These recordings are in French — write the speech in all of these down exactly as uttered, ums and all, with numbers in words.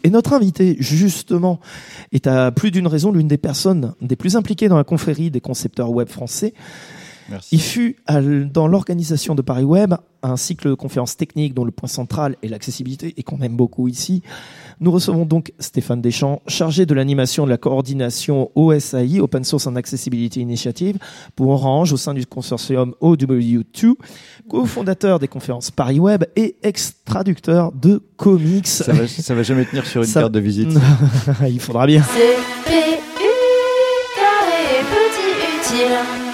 Et notre invité, justement, est à plus d'une raison l'une des personnes des plus impliquées dans la confrérie des concepteurs web français. Merci. Il fut à, dans l'organisation de Paris Web un cycle de conférences techniques dont le point central est l'accessibilité et qu'on aime beaucoup ici. Nous recevons donc Stéphane Deschamps, chargé de l'animation de la coordination O S A I, Open Source and Accessibility Initiative, pour Orange au sein du consortium O W deux, cofondateur des conférences Paris Web et ex-traducteur de comics. Ça va, ça va jamais tenir sur une ça... carte de visite. Il faudra bien. C P U, carré, petit utile.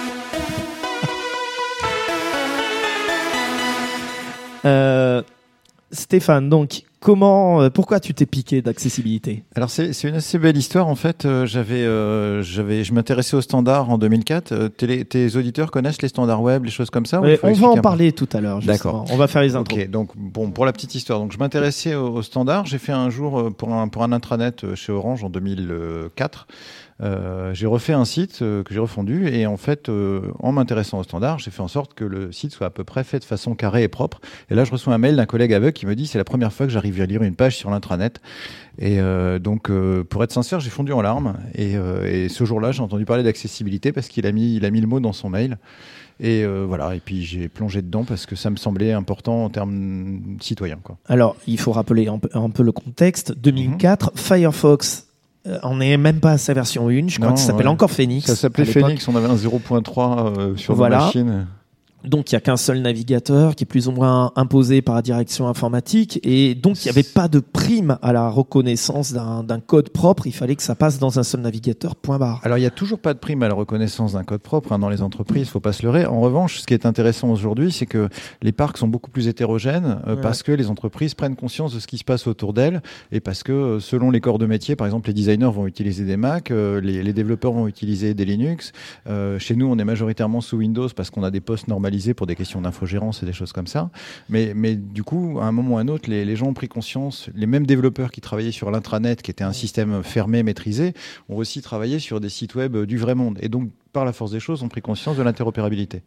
Euh, Stéphane, donc, comment, euh, pourquoi tu t'es piqué d'accessibilité ? Alors c'est, c'est une assez belle histoire en fait. Euh, j'avais, euh, j'avais, je m'intéressais aux standards en deux mille quatre. Euh, tes, tes auditeurs connaissent les standards web, les choses comme ça ? Ouais, on va en parler tout à l'heure. Justement. D'accord. On va faire les intros. Ok. Donc bon, pour la petite histoire, donc je m'intéressais aux, aux standards. J'ai fait un jour pour un pour un intranet chez Orange en deux mille quatre. Euh, j'ai refait un site euh, que j'ai refondu et en fait, euh, en m'intéressant aux standards, j'ai fait en sorte que le site soit à peu près fait de façon carrée et propre. Et là, je reçois un mail d'un collègue aveugle qui me dit c'est la première fois que j'arrive à lire une page sur l'intranet. Et euh, donc, euh, pour être sincère, j'ai fondu en larmes. Et, euh, et ce jour-là, j'ai entendu parler d'accessibilité parce qu'il a mis, il a mis le mot dans son mail. Et euh, voilà. Et puis j'ai plongé dedans parce que ça me semblait important en termes citoyens, quoi. Alors, il faut rappeler un peu, un peu le contexte. deux mille quatre, mm-hmm. Firefox. Euh, on n'est même pas à sa version un, je crois non, que ça s'appelle ouais. encore Phoenix. Ça s'appelait Phoenix, on avait un zéro point trois euh, sur voilà. nos machines. Donc, il n'y a qu'un seul navigateur qui est plus ou moins imposé par la direction informatique. Et donc, il n'y avait pas de prime à la reconnaissance d'un, d'un code propre. Il fallait que ça passe dans un seul navigateur, point barre. Alors, il n'y a toujours pas de prime à la reconnaissance d'un code propre hein, dans les entreprises, il ne faut pas se leurrer. En revanche, ce qui est intéressant aujourd'hui, c'est que les parcs sont beaucoup plus hétérogènes euh, ouais. parce que les entreprises prennent conscience de ce qui se passe autour d'elles et parce que selon les corps de métier, par exemple, les designers vont utiliser des Mac, euh, les, les développeurs vont utiliser des Linux. Euh, chez nous, on est majoritairement sous Windows parce qu'on a des postes normalisés pour des questions d'infogérance et des choses comme ça. Mais, mais du coup, à un moment ou à un autre, les, les gens ont pris conscience, les mêmes développeurs qui travaillaient sur l'intranet, qui était un système fermé, maîtrisé, ont aussi travaillé sur des sites web du vrai monde. Et donc, par la force des choses, ont pris conscience de l'interopérabilité.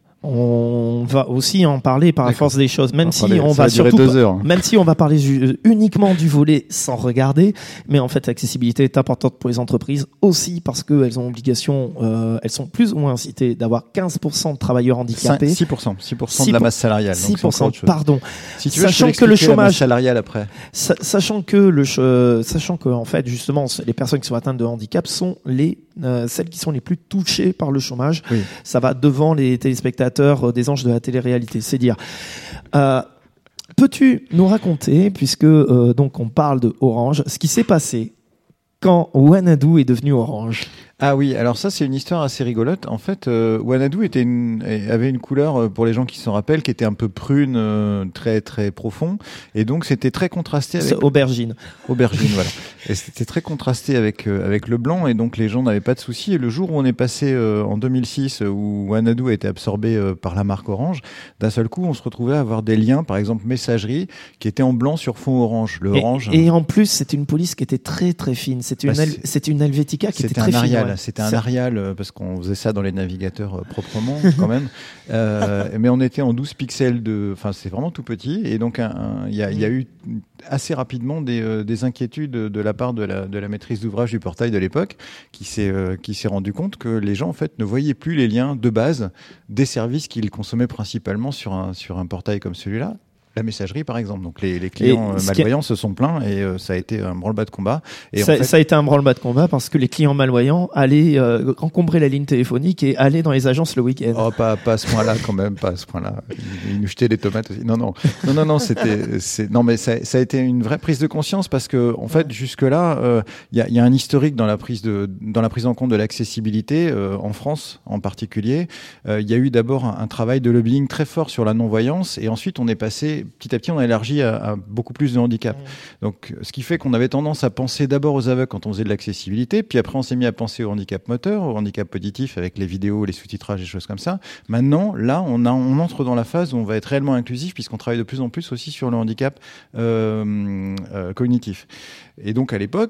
On va aussi en parler par D'accord. la force des choses, même si parler, on va, va surtout, deux heures. même si on va parler ju- uniquement du volet sans regarder, mais en fait l'accessibilité est importante pour les entreprises aussi parce qu'elles ont obligation, euh, elles sont plus ou moins incitées d'avoir quinze pour cent de travailleurs handicapés. six pour cent, six pour cent de la masse salariale. six pour cent, pardon. Si tu veux, sachant je que le chômage la masse salariale après. Sa- sachant que le, ch- sachant que en fait justement les personnes qui sont atteintes de handicap sont les euh, celles qui sont les plus touchées par le chômage. Oui. Ça va devant les téléspectateurs des anges de la télé-réalité, c'est dire. Euh, peux-tu nous raconter, puisque euh, donc on parle de Orange, ce qui s'est passé quand Wanadoo est devenu Orange ? Ah oui, alors ça c'est une histoire assez rigolote. En fait, euh, Wanadoo était une, avait une couleur, pour les gens qui s'en rappellent, qui était un peu prune, euh, très très profond, et donc c'était très contrasté avec... C'est aubergine. Aubergine, voilà. Et c'était très contrasté avec euh, avec le blanc, et donc les gens n'avaient pas de soucis. Et le jour où on est passé euh, en deux mille six, où Wanadoo a été absorbé euh, par la marque Orange, d'un seul coup on se retrouvait à avoir des liens, par exemple messagerie, qui étaient en blanc sur fond orange. Le et, orange. Et en plus, c'était une police qui était très très fine. C'était une bah, c'est, c'était une Helvetica qui était très fine. Ouais. C'était un Arial, parce qu'on faisait ça dans les navigateurs euh, proprement, quand même. Euh, mais on était en douze pixels de... Enfin, c'est vraiment tout petit. Et donc, il y, y a eu assez rapidement des, euh, des inquiétudes de la part de la, de la maîtrise d'ouvrage du portail de l'époque, qui s'est, euh, qui s'est rendu compte que les gens, en fait, ne voyaient plus les liens de base des services qu'ils consommaient principalement sur un, sur un portail comme celui-là. La messagerie, par exemple. Donc, les, les clients euh, malvoyants a... se sont plaints et euh, ça a été un branle-bas de combat. Et ça, en fait... ça a été un branle-bas de combat parce que les clients malvoyants allaient euh, encombrer la ligne téléphonique et allaient dans les agences le week-end. Oh, pas, pas à ce point-là, quand même, pas à ce point-là. Ils, ils nous jetaient des tomates aussi. Non, non, non, non, non, c'était, c'est, non, mais ça, ça a été une vraie prise de conscience parce que, en fait, jusque-là, il euh, y, a, y a un historique dans la prise de, dans la prise en compte de l'accessibilité euh, en France, en particulier. Il euh, y a eu d'abord un, un travail de lobbying très fort sur la non-voyance et ensuite on est passé petit à petit, on a élargi à, à beaucoup plus de handicap. Mmh. Donc, ce qui fait qu'on avait tendance à penser d'abord aux aveugles quand on faisait de l'accessibilité, puis après on s'est mis à penser au handicap moteur, au handicap auditif avec les vidéos, les sous-titrages, des choses comme ça. Maintenant, là, on, a, on entre dans la phase où on va être réellement inclusif puisqu'on travaille de plus en plus aussi sur le handicap euh, euh, cognitif. Et donc, à l'époque,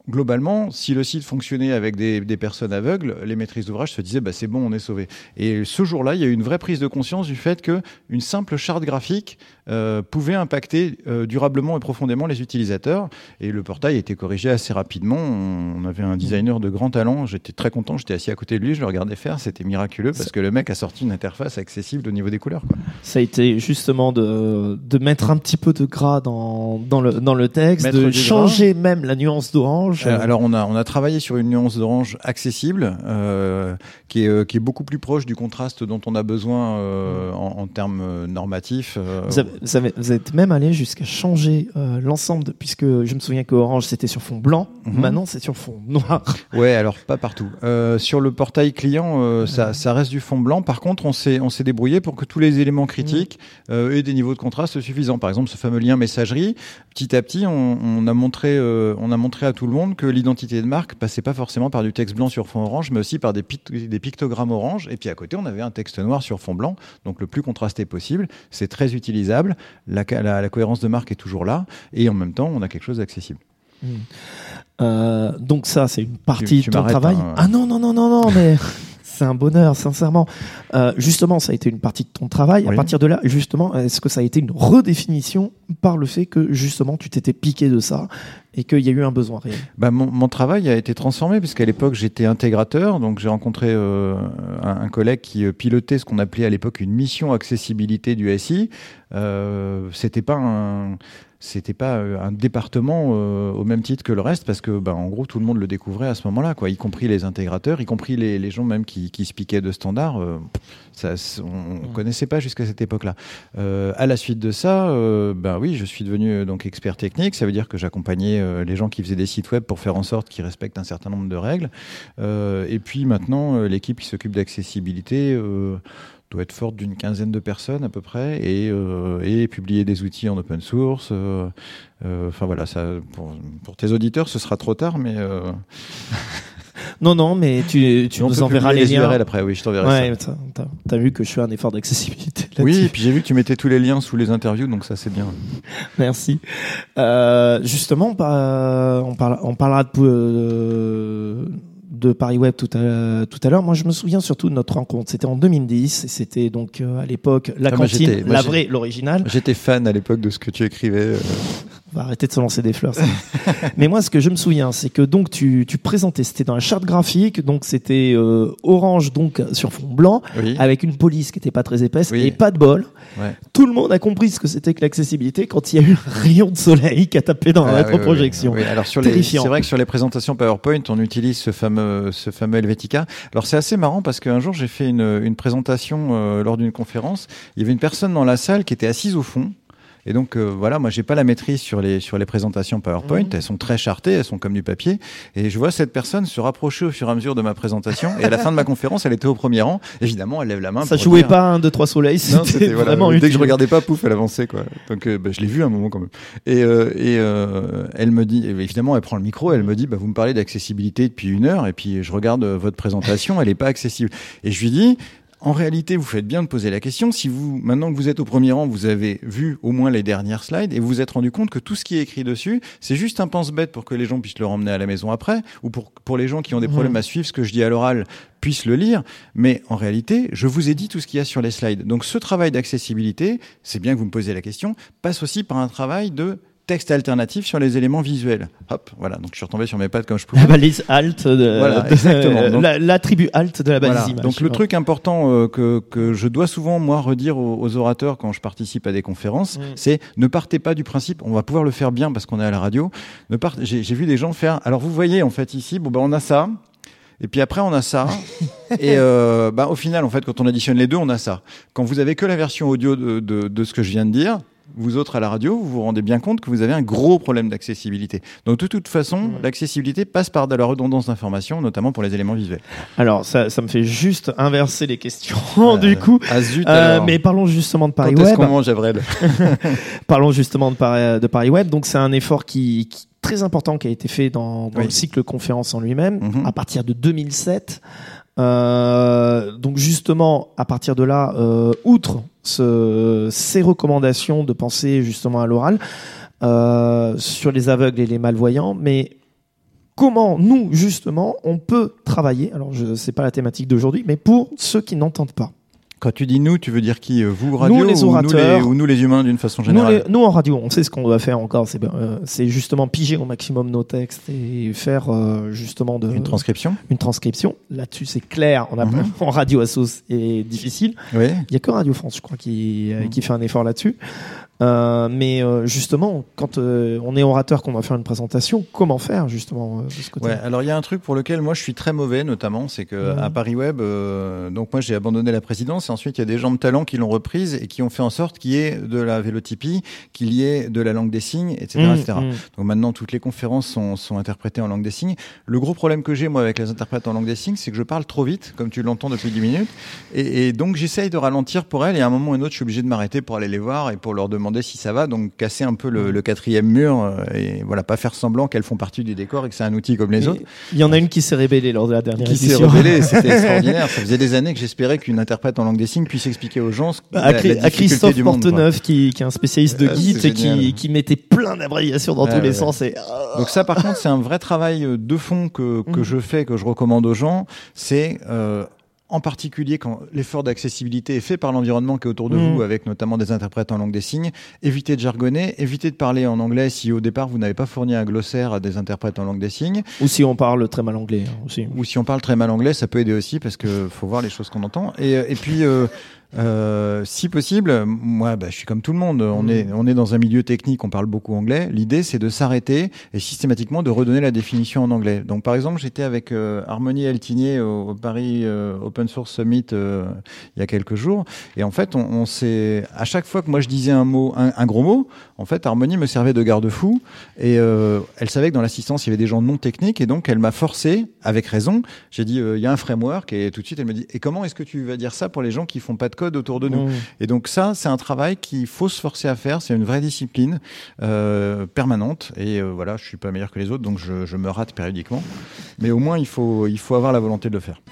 globalement, si le site fonctionnait avec des, des personnes aveugles, les maîtrises d'ouvrage se disaient bah, c'est bon, on est sauvé. Et ce jour-là, il y a eu une vraie prise de conscience du fait qu'une simple charte graphique euh, pouvait impacter euh, durablement et profondément les utilisateurs. Et le portail a été corrigé assez rapidement. On avait un designer de grand talent. J'étais très content. J'étais assis à côté de lui. Je le regardais faire. C'était miraculeux parce que le mec a sorti une interface accessible au niveau des couleurs, quoi. Ça a été justement de, de mettre un petit peu de gras dans, dans, le, dans le texte, Mettre de du changer gras. Même la nuance d'orange. Euh, alors on a on a travaillé sur une nuance d'orange accessible, euh, qui est euh, qui est beaucoup plus proche du contraste dont on a besoin euh, en, en termes normatifs. Euh, vous, avez, vous, avez, vous êtes même allé jusqu'à changer euh, l'ensemble, de, puisque je me souviens que Orange c'était sur fond blanc, mm-hmm. Maintenant c'est sur fond noir. Ouais, alors pas partout. Euh, sur le portail client, euh, ça ça reste du fond blanc. Par contre, on s'est on s'est débrouillé pour que tous les éléments critiques mm. euh, aient des niveaux de contraste suffisants. Par exemple, ce fameux lien messagerie, petit à petit, on, on a montré euh, on a montré à tout le monde que l'identité de marque passait pas forcément par du texte blanc sur fond orange, mais aussi par des, pict- des pictogrammes orange. Et puis à côté, on avait un texte noir sur fond blanc, donc le plus contrasté possible. C'est très utilisable. La, la, la cohérence de marque est toujours là, et en même temps, on a quelque chose d'accessible. Mmh. Euh, donc ça, c'est une partie tu, tu de ton travail. Hein. Ah non, non, non, non, non, mais c'est un bonheur, sincèrement. Euh, justement, ça a été une partie de ton travail. Oui. À partir de là, justement, est-ce que ça a été une redéfinition par le fait que, justement, tu t'étais piqué de ça et qu'il y a eu un besoin réel? Bah, mon, mon travail a été transformé, puisqu'à l'époque, j'étais intégrateur. Donc, j'ai rencontré euh, un, un collègue qui euh, pilotait ce qu'on appelait à l'époque une mission accessibilité du S I. Euh, c'était pas un... C'était pas un département euh, au même titre que le reste, parce que, bah, en gros, tout le monde le découvrait à ce moment-là, quoi, y compris les intégrateurs, y compris les, les gens même qui, qui se piquaient de standards. Euh, ça, on ne connaissait pas jusqu'à cette époque-là. Euh, à la suite de ça, euh, bah, oui, je suis devenu donc expert technique. Ça veut dire que j'accompagnais euh, les gens qui faisaient des sites web pour faire en sorte qu'ils respectent un certain nombre de règles. Euh, et puis maintenant, euh, l'équipe qui s'occupe d'accessibilité euh, doit être forte d'une quinzaine de personnes à peu près, et, euh, et publier des outils en open source. Euh, euh, enfin voilà, ça, pour, pour tes auditeurs, ce sera trop tard, mais... Euh... Non, non, mais tu, tu nous enverras les, les liens. U R L après, oui, je t'enverrai ouais, ça. T'as, t'as vu que je fais un effort d'accessibilité là-dessus. Oui, et puis j'ai vu que tu mettais tous les liens sous les interviews, donc ça c'est bien. Merci. Euh, justement, bah, on, parle, on parlera de... Euh, de Paris Web tout à, tout à l'heure. Moi, je me souviens surtout de notre rencontre. C'était en deux mille dix et c'était donc euh, à l'époque la ah, cantine, moi, moi, la vraie, l'originale. J'étais fan à l'époque de ce que tu écrivais. Euh... On va arrêter de se lancer des fleurs. Ça. Mais moi, ce que je me souviens, c'est que donc tu, tu présentais, c'était dans la charte graphique, donc c'était euh, orange donc sur fond blanc, oui. Avec une police qui était pas très épaisse, oui. Et pas de bol. Ouais. Tout le monde a compris ce que c'était que l'accessibilité quand il y a eu un rayon de soleil qui a tapé dans ah, la rétroprojection. Oui, oui, oui. Alors sur les, c'est vrai que sur les présentations PowerPoint, on utilise ce fameux, ce fameux Helvetica. Alors c'est assez marrant parce qu'un jour j'ai fait une, une présentation euh, lors d'une conférence. Il y avait une personne dans la salle qui était assise au fond. Et donc euh, voilà, moi j'ai pas la maîtrise sur les sur les présentations PowerPoint, mmh. Elles sont très chartées, elles sont comme du papier, et je vois cette personne se rapprocher au fur et à mesure de ma présentation, et à la fin de ma conférence, elle était au premier rang. Évidemment, elle lève la main. Ça pour jouait dire... pas un, deux, trois soleils, c'était, non, c'était vraiment voilà, utile. Dès que je regardais pas, pouf, elle avançait quoi. Donc euh, bah, je l'ai vu à un moment quand même. Et euh, et euh, elle me dit, évidemment, elle prend le micro, elle me dit, bah vous me parlez d'accessibilité depuis une heure, et puis je regarde votre présentation, elle est pas accessible. Et je lui dis. En réalité, vous faites bien de poser la question. Si vous, maintenant que vous êtes au premier rang, vous avez vu au moins les dernières slides et vous vous êtes rendu compte que tout ce qui est écrit dessus, c'est juste un pense-bête pour que les gens puissent le ramener à la maison après, ou pour, pour les gens qui ont des problèmes mmh. à suivre ce que je dis à l'oral puissent le lire. Mais en réalité, je vous ai dit tout ce qu'il y a sur les slides. Donc ce travail d'accessibilité, c'est bien que vous me posiez la question, passe aussi par un travail de texte alternatif sur les éléments visuels. Hop, voilà. Donc je suis retombé sur mes pattes comme je pouvais. La balise alt de, voilà, de exactement. Donc, la, l'attribut alt de la balise voilà. image. Donc le ouais. truc important euh, que que je dois souvent moi redire aux, aux orateurs quand je participe à des conférences, mmh. c'est ne partez pas du principe. On va pouvoir le faire bien parce qu'on est à la radio. Ne part... j'ai, j'ai vu des gens faire. Alors vous voyez en fait ici, bon ben on a ça. Et puis après, on a ça. Et euh, bah, au final, en fait, quand on additionne les deux, on a ça. Quand vous avez que la version audio de, de, de ce que je viens de dire, vous autres à la radio, vous vous rendez bien compte que vous avez un gros problème d'accessibilité. Donc de toute façon, ouais. l'accessibilité passe par de la redondance d'informations, notamment pour les éléments visuels. Alors ça, ça me fait juste inverser les questions euh, du coup. Ah zut, euh, mais parlons justement de Paris Quand Web. Est-ce qu'on mange, Avril Parlons justement de Paris, de Paris Web. Donc c'est un effort qui, qui très important qui a été fait dans, dans oui. le cycle conférence en lui-même, mm-hmm. à partir de deux mille sept. Euh, donc justement, à partir de là, euh, outre ce, ces recommandations de penser justement à l'oral euh, sur les aveugles et les malvoyants, mais comment nous, justement, on peut travailler, alors je sais pas la thématique d'aujourd'hui, mais pour ceux qui n'entendent pas. Quand tu dis nous, tu veux dire qui? Vous, radio, nous, les orateurs, ou, nous les, ou nous les humains d'une façon générale? Nous, les, nous en radio, on sait ce qu'on doit faire encore. C'est, euh, c'est justement piger au maximum nos textes et faire euh, justement de, une transcription. Une transcription. Là-dessus, c'est clair. On a mm-hmm. en radio Asso, c'est difficile. Oui. Il y a que Radio France, je crois, qui, mm. qui fait un effort là-dessus. Euh, mais euh, justement, quand euh, on est orateur, qu'on va faire une présentation, comment faire justement euh, de ce côté? Ouais, alors il y a un truc pour lequel moi je suis très mauvais, notamment, c'est que mmh. à Paris Web, euh, donc moi j'ai abandonné la présidence et ensuite il y a des gens de talent qui l'ont reprise et qui ont fait en sorte qu'il y ait de la vélotypie, qu'il y ait de la langue des signes, et cetera, mmh, et cetera. Mmh. Donc maintenant toutes les conférences sont, sont interprétées en langue des signes. Le gros problème que j'ai moi avec les interprètes en langue des signes, c'est que je parle trop vite, comme tu l'entends depuis dix minutes, et, et donc j'essaye de ralentir pour elles et à un moment ou un autre je suis obligé de m'arrêter pour aller les voir et pour leur demander si ça va, donc casser un peu le, le quatrième mur euh, et voilà, pas faire semblant qu'elles font partie du décor et que c'est un outil comme les et autres. Il y en a une qui s'est rébellée lors de la dernière qui édition. Qui s'est rebellée, c'était extraordinaire. Ça faisait des années que j'espérais qu'une interprète en langue des signes puisse expliquer aux gens ce, bah, la, à, la difficulté à Christophe du monde. Porteneuf, qui, qui est un spécialiste de euh, Git et qui, qui mettait plein d'abréviations dans ouais, tous ouais. les sens. Et... Donc ça, par contre, c'est un vrai travail de fond que, que mmh. je fais, que je recommande aux gens. C'est... Euh, en particulier quand l'effort d'accessibilité est fait par l'environnement qui est autour de mmh. vous, avec notamment des interprètes en langue des signes, évitez de jargonner, évitez de parler en anglais si au départ vous n'avez pas fourni un glossaire à des interprètes en langue des signes. Ou si on parle très mal anglais hein, aussi. Ou si on parle très mal anglais, ça peut aider aussi parce que faut voir les choses qu'on entend. Et, et puis... Euh, Euh, si possible, moi, bah, je suis comme tout le monde. On mmh. est, on est dans un milieu technique, on parle beaucoup anglais. L'idée, c'est de s'arrêter et systématiquement de redonner la définition en anglais. Donc, par exemple, j'étais avec euh, Harmonie Eltinier au, au Paris euh, Open Source Summit euh, il y a quelques jours. Et en fait, on, on s'est, à chaque fois que moi je disais un mot, un, un gros mot, en fait, Harmonie me servait de garde-fou. Et euh, elle savait que dans l'assistance, il y avait des gens non techniques, et donc elle m'a forcé, avec raison. J'ai dit, euh, il y a un framework, et tout de suite, elle me dit, et comment est-ce que tu vas dire ça pour les gens qui font pas de code autour de nous. Mmh. Et donc ça, c'est un travail qu'il faut se forcer à faire. C'est une vraie discipline euh, permanente. Et euh, voilà, je suis pas meilleur que les autres, donc je, je me rate périodiquement. Mais au moins, il faut, il faut avoir la volonté de le faire.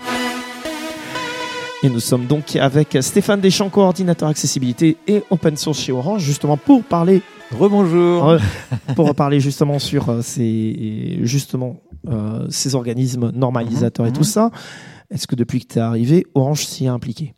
Et nous sommes donc avec Stéphane Deschamps, coordinateur accessibilité et open source chez Orange, justement pour parler. Rebonjour. Pour parler justement sur euh, ces, justement, euh, ces organismes normalisateurs mmh. et tout ça. Est-ce que depuis que tu es arrivé, Orange s'y est impliqué?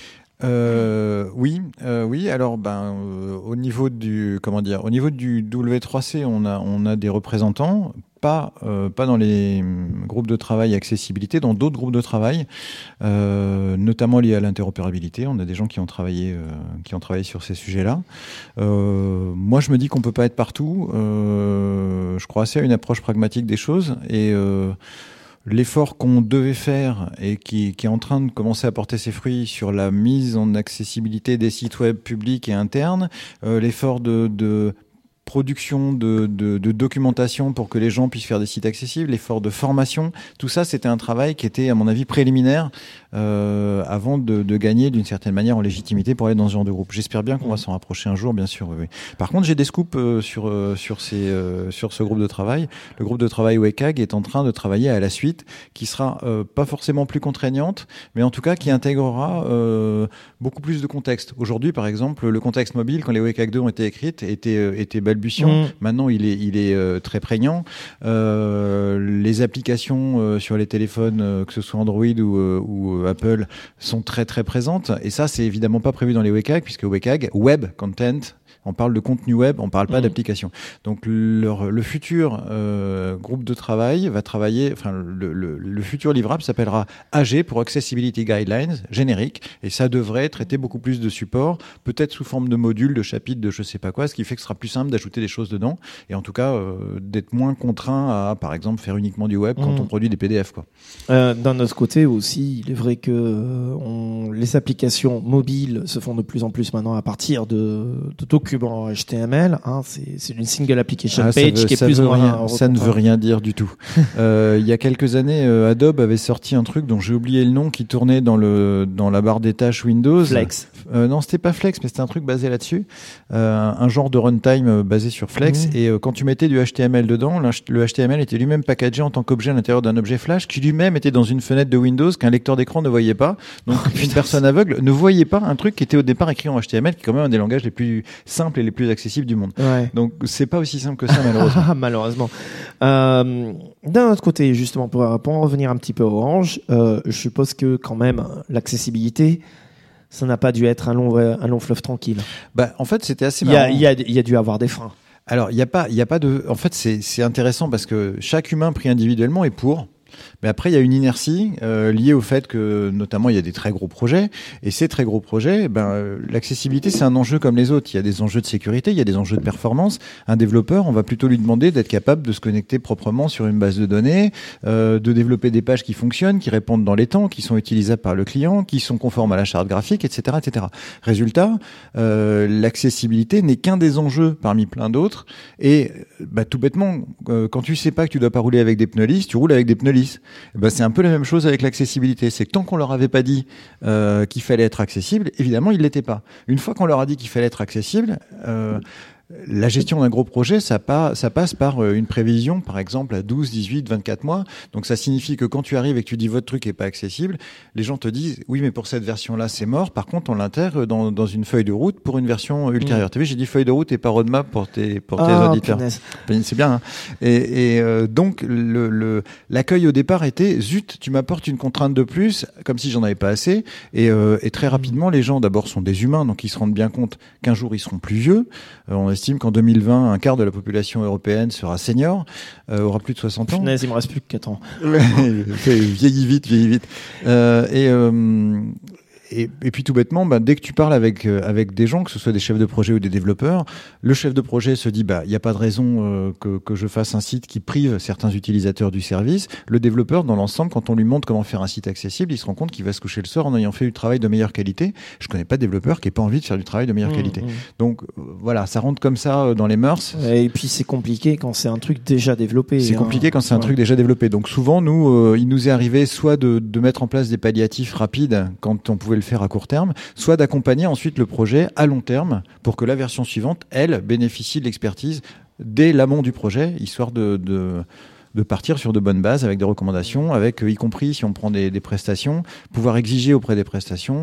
Euh, oui, euh, oui. Alors, ben, euh, au niveau du, comment dire, au niveau du W trois C, on a, on a des représentants, pas, euh, pas dans les groupes de travail accessibilité, dans d'autres groupes de travail, euh, notamment liés à l'interopérabilité. On a des gens qui ont travaillé, euh, qui ont travaillé sur ces sujets-là. Euh, moi, je me dis qu'on peut pas être partout. Euh, je crois assez à une approche pragmatique des choses et. Euh, L'effort qu'on devait faire et qui, qui est en train de commencer à porter ses fruits sur la mise en accessibilité des sites web publics et internes, euh, l'effort de, de production de, de, de documentation pour que les gens puissent faire des sites accessibles, l'effort de formation, tout ça c'était un travail qui était à mon avis préliminaire euh, avant de, de gagner d'une certaine manière en légitimité pour aller dans ce genre de groupe. J'espère bien qu'on va s'en rapprocher un jour, bien sûr. Oui, oui. Par contre, j'ai des scoops euh, sur euh, sur ces euh, sur ce groupe de travail. Le groupe de travail W C A G est en train de travailler à la suite, qui sera euh, pas forcément plus contraignante, mais en tout cas qui intégrera euh, beaucoup plus de contexte. Aujourd'hui, par exemple, le contexte mobile, quand les W C A G deux ont été écrites, était euh, était balbutiant. Mmh. Maintenant, il est il est euh, très prégnant. Euh, les applications euh, sur les téléphones, euh, que ce soit Android ou, euh, ou Apple, sont très très présentes. Et ça, c'est évidemment pas prévu dans les W C A G, puisque W C A G, Web Content, on parle de contenu web, on parle pas mmh. d'application. Donc leur, le futur euh, groupe de travail va travailler, enfin le, le, le futur livrable s'appellera A G pour Accessibility Guidelines, générique, et ça devrait traiter beaucoup plus de supports, peut-être sous forme de modules, de chapitres, de je sais pas quoi, ce qui fait que ce sera plus simple d'ajouter des choses dedans, et en tout cas euh, d'être moins contraint à, par exemple, faire uniquement du web mmh. quand on produit des P D F, quoi. Euh, d'un autre côté aussi, il est vrai que euh, on, les applications mobiles se font de plus en plus maintenant à partir de, de documents en H T M L, hein, c'est, c'est une single application ah, page veut, qui est plus ou moins rien, ça ne veut rien dire du tout. euh, il y a quelques années, euh, Adobe avait sorti un truc dont j'ai oublié le nom qui tournait dans le dans la barre des tâches Windows. Flex. Euh, non, c'était pas Flex, mais c'était un truc basé là-dessus. Euh, un genre de runtime euh, basé sur Flex. Mmh. Et euh, quand tu mettais du H T M L dedans, le H T M L était lui-même packagé en tant qu'objet à l'intérieur d'un objet Flash qui lui-même était dans une fenêtre de Windows qu'un lecteur d'écran ne voyait pas. Donc Oh, une personne aveugle ne voyait pas un truc qui était au départ écrit en H T M L, qui est quand même un des langages les plus simples et les plus accessibles du monde. Ouais. Donc c'est pas aussi simple que ça malheureusement. Malheureusement. Euh, d'un autre côté, justement, pour, pour en revenir un petit peu à Orange, euh, je suppose que quand même l'accessibilité, ça n'a pas dû être un long, un long fleuve tranquille. Bah en fait c'était assez Il y a, marrant. il y a, il y a dû avoir des freins. Alors il y a pas il y a pas de en fait c'est c'est intéressant parce que chaque humain pris individuellement est pour. Mais après, il y a une inertie euh, liée au fait que, notamment, il y a des très gros projets. Et ces très gros projets, ben, euh, l'accessibilité, c'est un enjeu comme les autres. Il y a des enjeux de sécurité, il y a des enjeux de performance. Un développeur, on va plutôt lui demander d'être capable de se connecter proprement sur une base de données, euh, de développer des pages qui fonctionnent, qui répondent dans les temps, qui sont utilisables par le client, qui sont conformes à la charte graphique, et cetera, et cetera. Résultat, euh, l'accessibilité n'est qu'un des enjeux parmi plein d'autres. Et bah, tout bêtement, euh, quand tu sais pas que tu dois pas rouler avec des pneus lisses, tu roules avec des pneus lisses. Ben, c'est un peu la même chose avec l'accessibilité. C'est que tant qu'on leur avait pas dit euh, qu'il fallait être accessible, évidemment, ils l'étaient pas. Une fois qu'on leur a dit qu'il fallait être accessible, euh, la gestion d'un gros projet, ça, pas, ça passe par une prévision, par exemple, à douze, dix-huit, vingt-quatre mois. Donc, ça signifie que quand tu arrives et que tu dis votre truc est pas accessible, les gens te disent, oui, mais pour cette version-là, c'est mort. Par contre, on l'intègre dans, dans une feuille de route pour une version ultérieure. Mmh. Tu as vu, j'ai dit feuille de route et pas roadmap pour tes, pour tes oh, auditeurs. Punaise. C'est bien, hein. Et, et euh, donc, le, le, l'accueil au départ était, zut, tu m'apportes une contrainte de plus, comme si j'en avais pas assez. Et, euh, et très rapidement, les gens, d'abord, sont des humains, donc ils se rendent bien compte qu'un jour, ils seront plus vieux. Euh, on estime qu'en deux mille vingt, un quart de la population européenne sera senior, euh, aura plus de soixante ans. Punaise, il me reste plus que quatre ans. Vieillis vite, vieillis vite. Euh, et, euh, et, et puis tout bêtement, bah, dès que tu parles avec euh, avec des gens, que ce soit des chefs de projet ou des développeurs, le chef de projet se dit bah il y a pas de raison euh, que que je fasse un site qui prive certains utilisateurs du service. Le développeur, dans l'ensemble, quand on lui montre comment faire un site accessible, il se rend compte qu'il va se coucher le soir en ayant fait du travail de meilleure qualité. Je connais pas de développeur qui ait pas envie de faire du travail de meilleure mmh, qualité. Mmh. Donc euh, voilà, ça rentre comme ça euh, dans les mœurs. Et puis c'est compliqué quand c'est un truc déjà développé. C'est hein. compliqué quand c'est un ouais. truc déjà développé. Donc souvent, nous, euh, il nous est arrivé soit de de mettre en place des palliatifs rapides quand on pouvait le faire à court terme, soit d'accompagner ensuite le projet à long terme pour que la version suivante, elle, bénéficie de l'expertise dès l'amont du projet, histoire de, de, de partir sur de bonnes bases avec des recommandations, avec, y compris si on prend des, des prestations, pouvoir exiger auprès des prestations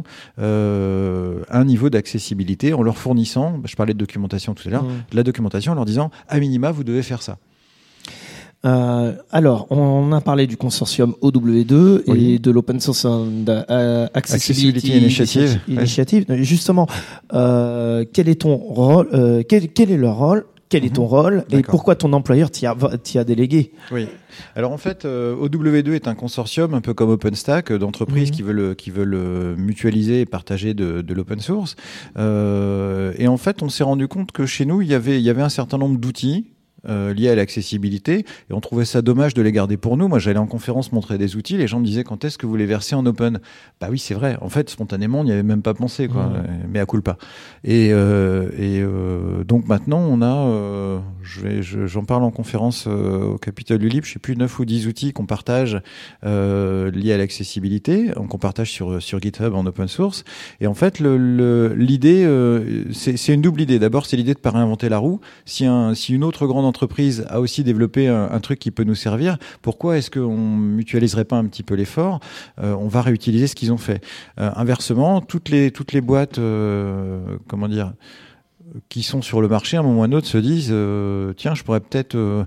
euh, un niveau d'accessibilité en leur fournissant, je parlais de documentation tout à l'heure, mmh. de la documentation en leur disant, à minima, vous devez faire ça. Euh, alors, on a parlé du consortium O W deux oui. et de l'Open Source and uh, Accessibility, Accessibility Initiative. Initiative. Ouais. Justement, euh, quel est ton rôle euh, quel, quel est leur rôle Quel est ton rôle et pourquoi ton employeur t'y a, t'y a délégué? Oui. Alors en fait, euh, O W deux est un consortium un peu comme OpenStack d'entreprises mmh. qui veulent qui veulent mutualiser et partager de, de l'open source. Euh, et en fait, on s'est rendu compte que chez nous, il y avait il y avait un certain nombre d'outils Euh, liés à l'accessibilité et on trouvait ça dommage de les garder pour nous. Moi, j'allais en conférence montrer des outils, les gens me disaient quand est-ce que vous les versez en open? Bah oui, c'est vrai. En fait, spontanément, on n'y avait même pas pensé, quoi. Mmh. Mais à culpa. Et, euh, et euh, donc maintenant, on a, euh, je vais, je, j'en parle en conférence euh, au Capitole du Libre. Je sais plus neuf ou dix outils qu'on partage euh, liés à l'accessibilité, qu'on partage sur sur GitHub en open source. Et en fait, le, le, l'idée, euh, c'est, c'est une double idée. D'abord, c'est l'idée de pas réinventer la roue. Si un, si une autre grande entreprise a aussi développé un, un truc qui peut nous servir, pourquoi est-ce qu'on mutualiserait pas un petit peu l'effort? euh, On va réutiliser ce qu'ils ont fait. Euh, inversement, toutes les toutes les boîtes, euh, comment dire, qui sont sur le marché, à un moment ou à un autre, se disent euh, tiens, je pourrais peut-être euh,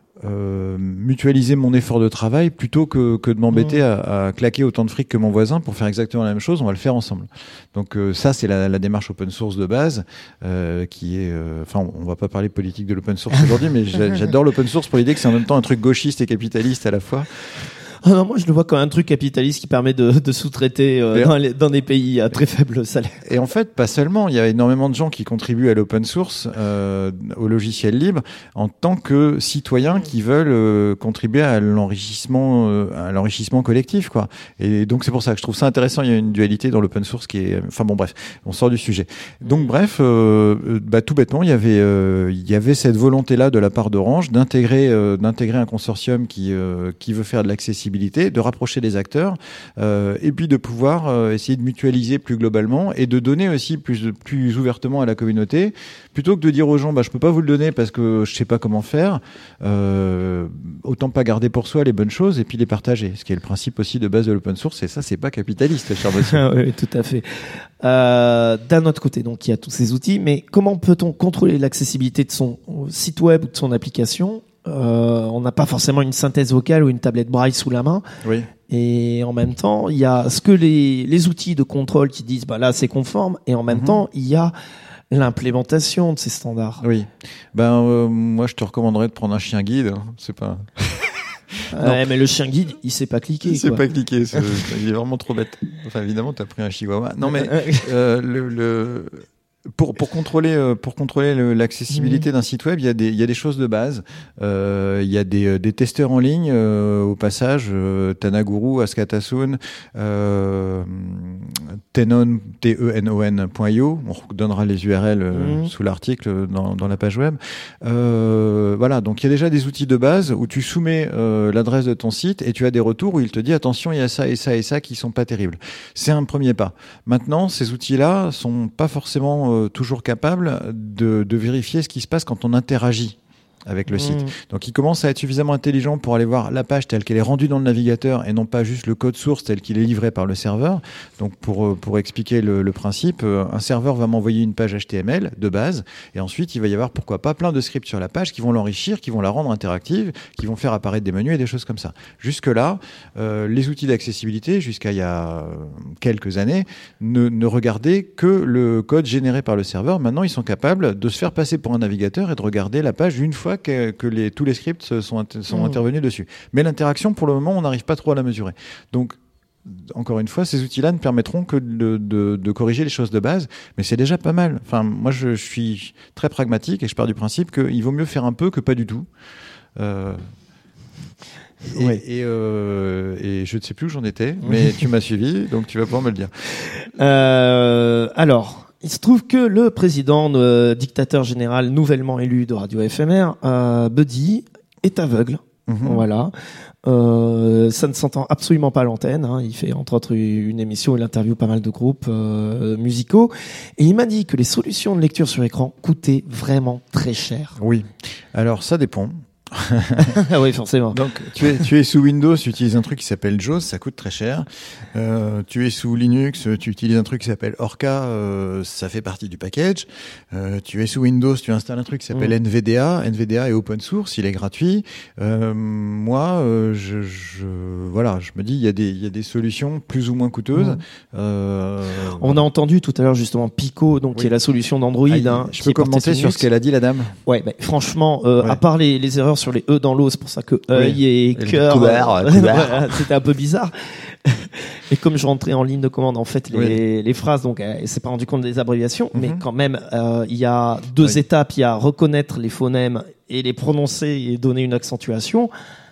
Euh, mutualiser mon effort de travail plutôt que, que de m'embêter mmh. à, à claquer autant de fric que mon voisin pour faire exactement la même chose. On va le faire ensemble. Donc euh, ça, c'est la, la démarche open source de base euh, qui est... Enfin, euh, on va pas parler politique de l'open source aujourd'hui, mais j'adore l'open source pour l'idée que c'est en même temps un truc gauchiste et capitaliste à la fois. Ah non, moi je le vois comme un truc capitaliste qui permet de, de sous-traiter euh, dans, les, dans des pays à très faible salaire. Et en fait, pas seulement, il y a énormément de gens qui contribuent à l'open source, euh, au logiciel libre, en tant que citoyens qui veulent euh, contribuer à l'enrichissement, euh, à l'enrichissement collectif, quoi. Et donc c'est pour ça que je trouve ça intéressant. Il y a une dualité dans l'open source qui est, enfin bon, bref, on sort du sujet. Donc bref, euh, bah, tout bêtement, il y avait, euh, il y avait cette volonté-là de la part d'Orange d'intégrer, euh, d'intégrer un consortium qui, euh, qui veut faire de l'accessibilité l'accessibilité, de rapprocher les acteurs, euh, et puis de pouvoir euh, essayer de mutualiser plus globalement et de donner aussi plus, plus ouvertement à la communauté, plutôt que de dire aux gens, bah, je peux pas vous le donner parce que je sais pas comment faire, euh, autant pas garder pour soi les bonnes choses et puis les partager. Ce qui est le principe aussi de base de l'open source, et ça, c'est pas capitaliste, cher monsieur. Oui, tout à fait. Euh, d'un autre côté, donc, il y a tous ces outils, mais comment peut-on contrôler l'accessibilité de son site web ou de son application? Euh, on n'a pas forcément une synthèse vocale ou une tablette braille sous la main. Oui. Et en même temps, il y a ce que les, les outils de contrôle qui disent, bah là, c'est conforme. Et en même mm-hmm. temps, il y a l'implémentation de ces standards. Oui. Ben, euh, moi, je te recommanderais de prendre un chien guide. Hein. C'est pas... Ouais, mais le chien guide, il sait pas cliquer. Il quoi. sait pas cliquer, c'est, il est vraiment trop bête. Enfin, évidemment, t'as pris un chihuahua. Non, mais euh, le, le pour pour contrôler euh, pour contrôler le, l'accessibilité mmh. d'un site web, il y a des il y a des choses de base. Euh, il y a des des testeurs en ligne. Euh, au passage, euh, Tanaguru, Askatasun, euh, Tenon T E N O N point I O. On donnera les U R L euh, mmh. sous l'article dans dans la page web. Euh, voilà, donc il y a déjà des outils de base où tu soumets euh, l'adresse de ton site et tu as des retours où il te dit attention, il y a ça et ça et ça qui sont pas terribles. C'est un premier pas. Maintenant, ces outils-là sont pas forcément euh, toujours capables de, de vérifier ce qui se passe quand on interagit avec le site. Mmh. Donc, il commence à être suffisamment intelligent pour aller voir la page telle qu'elle est rendue dans le navigateur et non pas juste le code source tel qu'il est livré par le serveur. Donc, pour, pour expliquer le, le principe, un serveur va m'envoyer une page H T M L de base et ensuite, il va y avoir, pourquoi pas, plein de scripts sur la page qui vont l'enrichir, qui vont la rendre interactive, qui vont faire apparaître des menus et des choses comme ça. Jusque-là, euh, les outils d'accessibilité, jusqu'à il y a quelques années, ne, ne regardaient que le code généré par le serveur. Maintenant, ils sont capables de se faire passer pour un navigateur et de regarder la page une fois que, que les, tous les scripts sont, sont mmh. intervenus dessus. Mais l'interaction, pour le moment, on n'arrive pas trop à la mesurer. Donc, encore une fois, ces outils-là ne permettront que de, de, de corriger les choses de base, mais c'est déjà pas mal. Enfin, moi, je, je suis très pragmatique et je pars du principe qu'il vaut mieux faire un peu que pas du tout. Euh, et, ouais. et, euh, et je ne sais plus où j'en étais, mais tu m'as suivi, donc tu vas pouvoir me le dire. Euh, alors... Il se trouve que le président, le dictateur général nouvellement élu de Radio F M R, euh, Buddy, est aveugle. Mmh. Voilà. Euh, ça ne s'entend absolument pas à l'antenne. Hein. Il fait entre autres une émission où il interviewe pas mal de groupes euh, musicaux. Et il m'a dit que les solutions de lecture sur écran coûtaient vraiment très cher. Oui. Alors ça dépend. Oui, forcément. Donc, tu es, tu es sous Windows, tu utilises un truc qui s'appelle JAWS, ça coûte très cher. Euh, tu es sous Linux, tu utilises un truc qui s'appelle Orca, euh, ça fait partie du package. Euh, tu es sous Windows, tu installes un truc qui s'appelle mmh. N V D A. N V D A est open source, il est gratuit. Euh, moi, euh, je, je, voilà, je me dis, il y a des, il y a des solutions plus ou moins coûteuses. Mmh. Euh, On a entendu tout à l'heure justement Pico, donc oui. qui est la solution d'Android. Ah, hein, je peux commenter sur ce qu'elle a dit, la dame. Ouais, mais franchement, euh, ouais. à part les, les erreurs sur les E dans l'eau, c'est pour ça que œil oui. et, et cœur, couvert, voilà, c'était un peu bizarre. Et comme je rentrais en ligne de commande, en fait, les, oui. les phrases, donc, elle s'est pas rendu compte des abréviations, mm-hmm. mais quand même, euh, il y a deux oui. étapes. Il y a reconnaître les phonèmes et les prononcer et donner une accentuation.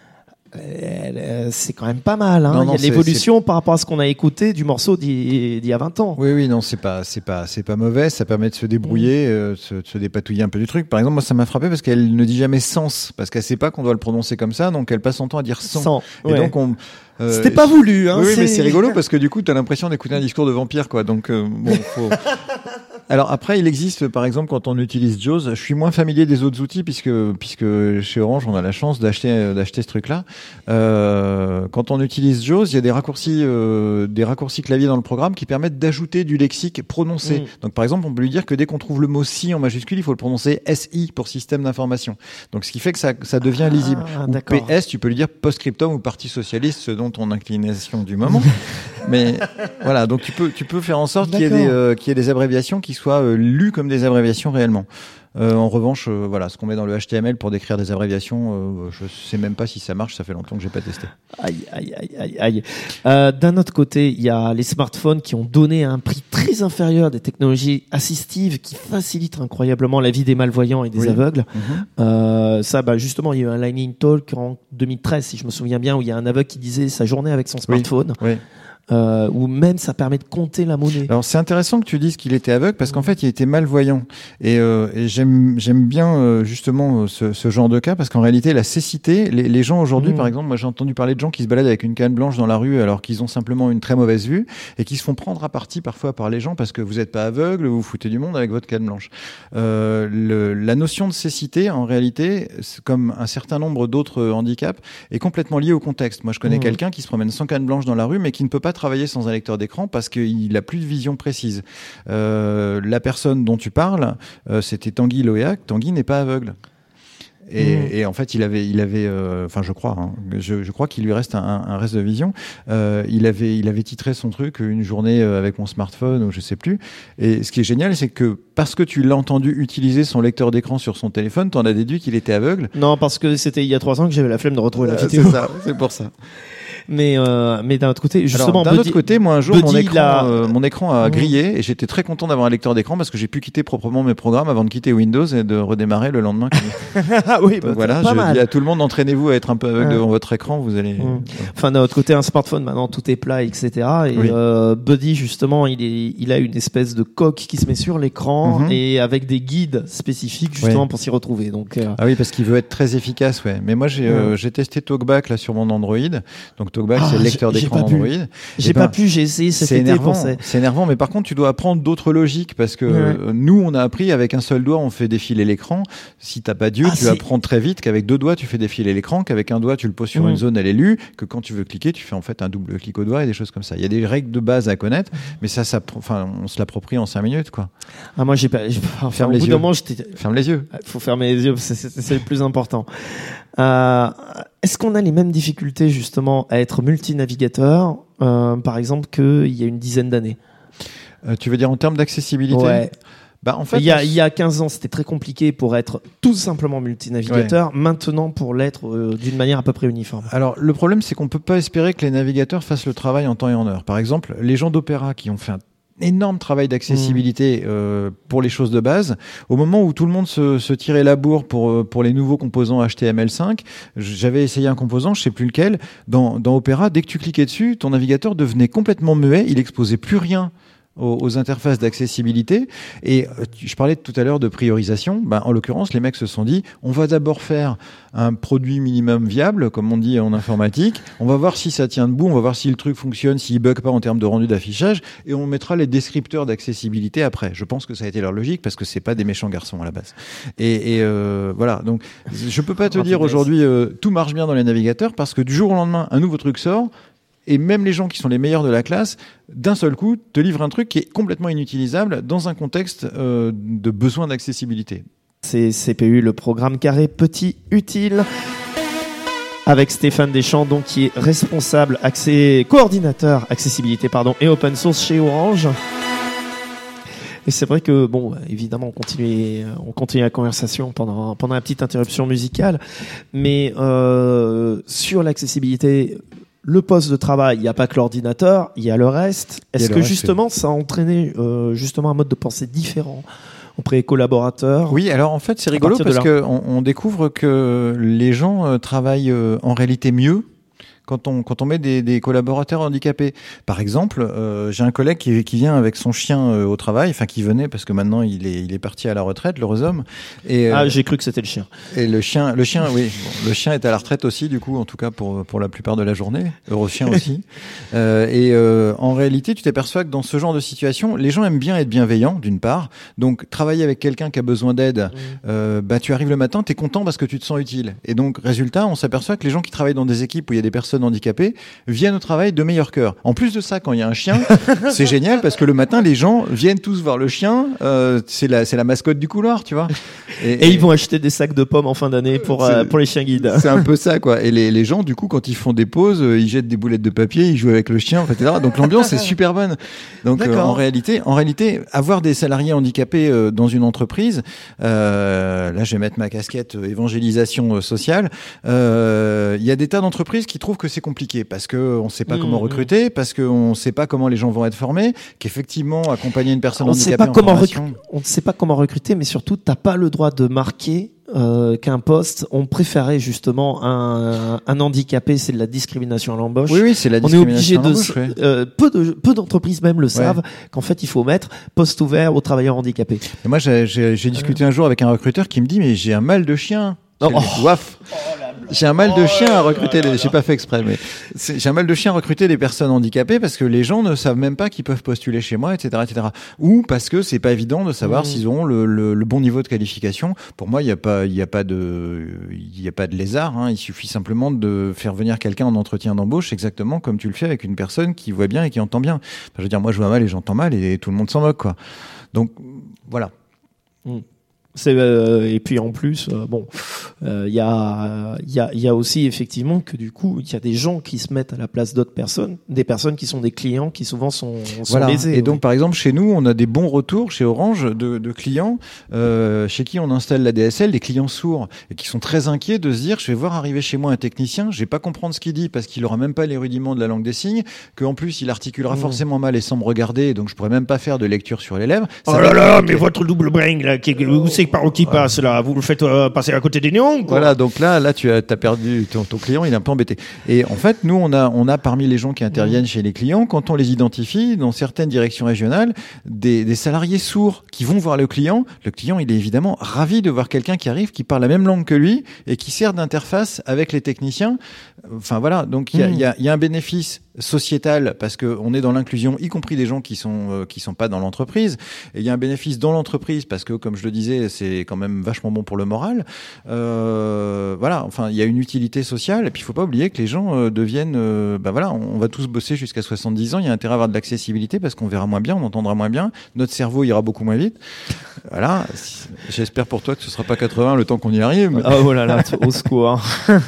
Euh, c'est quand même pas mal, hein. Non, non, il y a de l'évolution c'est... par rapport à ce qu'on a écouté du morceau d'il, d'il y a vingt ans. Oui, oui, non, c'est pas, c'est pas, c'est pas mauvais. Ça permet de se débrouiller, mmh. euh, de, se, de se dépatouiller un peu du truc. Par exemple, moi, ça m'a frappé parce qu'elle ne dit jamais sens, parce qu'elle sait pas qu'on doit le prononcer comme ça, donc elle passe son temps à dire sans. sans et ouais. donc on. Euh, C'était pas voulu, hein. Oui, c'est... mais c'est rigolo parce que du coup, t'as l'impression d'écouter un discours de vampire, quoi. Donc euh, bon, faut. Alors après, il existe, par exemple, quand on utilise JAWS, je suis moins familier des autres outils puisque puisque chez Orange, on a la chance d'acheter d'acheter ce truc-là. Euh, quand on utilise JAWS, il y a des raccourcis euh, des raccourcis clavier dans le programme qui permettent d'ajouter du lexique prononcé. Mmh. Donc par exemple, on peut lui dire que dès qu'on trouve le mot si en majuscule, il faut le prononcer S I pour système d'information. Donc ce qui fait que ça ça devient ah, lisible. Ou P S, tu peux lui dire post-scriptum ou Parti socialiste, selon ton inclination du moment. Mais voilà, donc tu peux tu peux faire en sorte D'accord. qu'il y ait des euh, qu'il y ait des abréviations qui soient euh, lues comme des abréviations réellement. Euh, en revanche, euh, voilà, ce qu'on met dans le H T M L pour décrire des abréviations, euh, je sais même pas si ça marche. Ça fait longtemps que j'ai pas testé. Aïe, aïe, aïe, aïe, aïe. Euh, d'un autre côté, il y a les smartphones qui ont donné à un prix très inférieur des technologies assistives qui facilitent incroyablement la vie des malvoyants et des oui. aveugles. Mm-hmm. Euh, ça, bah justement, il y a eu un Lightning Talk en deux mille treize, si je me souviens bien, où il y a un aveugle qui disait sa journée avec son smartphone. Oui. Oui. euh, ou même ça permet de compter la monnaie. Alors c'est intéressant que tu dises qu'il était aveugle parce qu'en fait il était malvoyant et, euh, et j'aime j'aime bien euh, justement ce, ce genre de cas parce qu'en réalité la cécité, les, les gens aujourd'hui mmh. par exemple, moi j'ai entendu parler de gens qui se baladent avec une canne blanche dans la rue alors qu'ils ont simplement une très mauvaise vue et qui se font prendre à partie parfois par les gens parce que vous n'êtes pas aveugle, vous vous foutez du monde avec votre canne blanche. Euh, le, la notion de cécité en réalité, comme un certain nombre d'autres handicaps, est complètement liée au contexte. Moi je connais mmh. quelqu'un qui se promène sans canne blanche dans la rue mais qui ne peut pas travailler sans un lecteur d'écran parce qu'il a plus de vision précise. Euh, la personne dont tu parles, euh, c'était Tanguy Loéac. Tanguy n'est pas aveugle. Et, mmh. et en fait, il avait, il avait, enfin, euh, je crois, hein, je, je crois qu'il lui reste un, un reste de vision. Euh, il avait, il avait titré son truc une journée avec mon smartphone ou je sais plus. Et ce qui est génial, c'est que parce que tu l'as entendu utiliser son lecteur d'écran sur son téléphone, t'en as déduit qu'il était aveugle. Non, parce que c'était il y a trois ans que j'avais la flemme de retrouver euh, la vidéo. C'est ça, c'est pour ça. Mais euh, mais d'un autre côté, justement, Alors, d'un Buddy, autre côté, moi un jour Buddy, mon écran, a... euh, mon écran a mmh. grillé et j'étais très content d'avoir un lecteur d'écran parce que j'ai pu quitter proprement mes programmes avant de quitter Windows et de redémarrer le lendemain. Ah oui, bah, donc voilà, pas je mal. dis à tout le monde, entraînez-vous à être un peu aveugle ouais. devant votre écran, vous allez. Mmh. Enfin, d'un autre côté, un smartphone maintenant tout est plat, et cetera. Et oui. euh, Buddy justement, il est, il a une espèce de coque qui se met sur l'écran mmh. et avec des guides spécifiques justement oui. pour s'y retrouver. Donc euh... ah oui, parce qu'il veut être très efficace, ouais. Mais moi j'ai mmh. euh, j'ai testé TalkBack là sur mon Android. Donc TalkBack ah, c'est le lecteur d'écran Android. J'ai ben, pas pu, j'ai essayé cet c'est été énervant, pour ça. C'est énervant, mais par contre, tu dois apprendre d'autres logiques parce que ouais. euh, nous, on a appris avec un seul doigt, on fait défiler l'écran. Si t'as pas d'yeux, ah, tu c'est... apprends très vite qu'avec deux doigts, tu fais défiler l'écran, qu'avec un doigt, tu le poses sur mmh. une zone, elle est lue, que quand tu veux cliquer, tu fais en fait un double clic au doigt et des choses comme ça. Il y a des règles de base à connaître, mais ça, ça, enfin, on se l'approprie en cinq minutes, quoi. Ah, moi, j'ai pas, j'ai pas enfin, ferme au les bout yeux. d'un moment, j'étais... Ferme les yeux. Faut fermer les yeux, c'est, c'est, c'est le plus important. Euh, est-ce qu'on a les mêmes difficultés, justement, à être multinavigateur, euh, par exemple, qu'il y a une dizaine d'années? Euh, tu veux dire en termes d'accessibilité? Ouais. Bah, en fait, il y a, on... il y a quinze ans, c'était très compliqué pour être tout simplement multinavigateur. Ouais. Maintenant, pour l'être euh, d'une manière à peu près uniforme. Alors, le problème, c'est qu'on peut pas espérer que les navigateurs fassent le travail en temps et en heure. Par exemple, les gens d'Opéra qui ont fait un énorme travail d'accessibilité euh, pour les choses de base. Au moment où tout le monde se, se tirait la bourre pour pour les nouveaux composants H T M L cinq, j'avais essayé un composant, je sais plus lequel, dans dans Opera, dès que tu cliquais dessus, ton navigateur devenait complètement muet, il exposait plus rien aux, aux interfaces d'accessibilité. Et euh, je parlais tout à l'heure de priorisation. Ben, en l'occurrence, les mecs se sont dit, on va d'abord faire un produit minimum viable, comme on dit en informatique. On va voir si ça tient debout, on va voir si le truc fonctionne, s'il bug pas en termes de rendu d'affichage, et on mettra les descripteurs d'accessibilité après. Je pense que ça a été leur logique parce que c'est pas des méchants garçons à la base. Et, et euh, voilà. Donc, je peux pas te dire aujourd'hui euh, tout marche bien dans les navigateurs parce que du jour au lendemain, un nouveau truc sort. Et même les gens qui sont les meilleurs de la classe, d'un seul coup, te livrent un truc qui est complètement inutilisable dans un contexte euh, de besoin d'accessibilité. C'est C P U, le programme carré petit utile. Avec Stéphane Deschamps, donc, qui est responsable, accès, coordinateur accessibilité, pardon, et open source chez Orange. Et c'est vrai que, bon, évidemment, on continue, on continue la conversation pendant, pendant la petite interruption musicale. Mais, euh, sur l'accessibilité, le poste de travail, il n'y a pas que l'ordinateur, il y a le reste. Est-ce que reste, justement, oui. ça a entraîné euh, justement un mode de pensée différent auprès des collaborateurs? Oui, alors en fait, c'est rigolo parce qu'on on découvre que les gens euh, travaillent euh, en réalité mieux quand on quand on met des, des collaborateurs handicapés. Par exemple, euh, j'ai un collègue qui, qui vient avec son chien euh, au travail, enfin qui venait parce que maintenant il est il est parti à la retraite, l'heureux homme. Et, ah, euh, j'ai cru que c'était le chien. Et le chien, le chien, oui, bon, le chien est à la retraite aussi, du coup, en tout cas pour pour la plupart de la journée. Heureux chien aussi. euh, et euh, en réalité, tu t'aperçois que dans ce genre de situation, les gens aiment bien être bienveillants, d'une part. Donc travailler avec quelqu'un qui a besoin d'aide, mmh. euh, bah tu arrives le matin, t'es content parce que tu te sens utile. Et donc résultat, on s'aperçoit que les gens qui travaillent dans des équipes où il y a des personnes handicapés viennent au travail de meilleur cœur. En plus de ça, quand il y a un chien, c'est génial parce que le matin, les gens viennent tous voir le chien. Euh, c'est la, c'est la mascotte du couloir, tu vois. Et, et, et ils vont acheter des sacs de pommes en fin d'année pour euh, pour les chiens guides. C'est un peu ça, quoi. Et les, les gens, du coup, quand ils font des pauses, euh, ils jettent des boulettes de papier, ils jouent avec le chien, et cetera. Donc l'ambiance est super bonne. Donc euh, en réalité, en réalité, avoir des salariés handicapés euh, dans une entreprise, euh, là, je vais mettre ma casquette euh, évangélisation euh, sociale. Il euh, y a des tas d'entreprises qui trouvent que que c'est compliqué parce que on sait pas Mmh, comment recruter, parce que on sait pas comment les gens vont être formés, qu'effectivement accompagner une personne On ne sait handicapée pas en comment formation. recru- on ne sait pas comment recruter, mais surtout, t'as pas le droit de marquer euh, qu'un poste, on préférait justement un, un handicapé, c'est de la discrimination à l'embauche. Oui, oui, c'est la On est obligé discrimination. de, à l'embauche, ouais. euh, peu de peu d'entreprises même le savent qu'en fait il faut mettre poste ouvert aux travailleurs handicapés. Et moi, j'ai, j'ai, j'ai discuté un jour avec un recruteur qui me dit, mais j'ai un mal de chien. Non. J'ai le- Ouaf. J'ai un mal de chien à recruter. Les... J'ai pas fait exprès, mais c'est... j'ai un mal de chien à recruter des personnes handicapées parce que les gens ne savent même pas qu'ils peuvent postuler chez moi, et cetera, et cetera. Ou parce que c'est pas évident de savoir Mmh. s'ils ont le, le, le bon niveau de qualification. Pour moi, il y a pas, il y a pas de, il y a pas de lézard. Hein. Il suffit simplement de faire venir quelqu'un en entretien d'embauche, exactement comme tu le fais avec une personne qui voit bien et qui entend bien. Enfin, je veux dire, moi, je vois mal et j'entends mal et tout le monde s'en moque, quoi. Donc voilà. Mmh. C'est, euh, et puis en plus, euh, bon, il euh, y a, il y a, il y a aussi effectivement que du coup, il y a des gens qui se mettent à la place d'autres personnes, des personnes qui sont des clients qui souvent sont, sont Voilà. lésés. Et donc, oui. par exemple, chez nous, on a des bons retours chez Orange de, de clients euh, chez qui on installe la D S L, des clients sourds et qui sont très inquiets de se dire, je vais voir arriver chez moi un technicien, je vais pas comprendre ce qu'il dit parce qu'il aura même pas les rudiments de la langue des signes, qu'en plus il articulera Mmh. forcément mal et sans me regarder, donc je pourrais même pas faire de lecture sur les lèvres. Ça Oh va là être là, compliqué. mais votre double brain, là, qui, où c'est par où qui passe, là? Vous le faites euh, passer à côté des néons, quoi. Voilà, donc là, là, tu as, t'as perdu ton, ton client, il est un peu embêté. Et en fait, nous, on a, on a parmi les gens qui interviennent chez les clients, quand on les identifie dans certaines directions régionales, des, des salariés sourds qui vont voir le client. Le client, il est évidemment ravi de voir quelqu'un qui arrive, qui parle la même langue que lui et qui sert d'interface avec les techniciens. Enfin voilà, donc il y a, Mmh. il y a, il y a un bénéfice sociétal parce que on est dans l'inclusion, y compris des gens qui sont euh, qui sont pas dans l'entreprise. Et il y a un bénéfice dans l'entreprise parce que, comme je le disais, c'est quand même vachement bon pour le moral. Euh, voilà, enfin, il y a une utilité sociale. Et puis, il faut pas oublier que les gens euh, deviennent, euh, bah voilà, on, on va tous bosser jusqu'à soixante-dix ans. Il y a intérêt à avoir de l'accessibilité parce qu'on verra moins bien, on entendra moins bien, notre cerveau ira beaucoup moins vite. Voilà. J'espère pour toi que ce sera pas quatre-vingts le temps qu'on y arrive. Mais... Ah oh là là, au secours.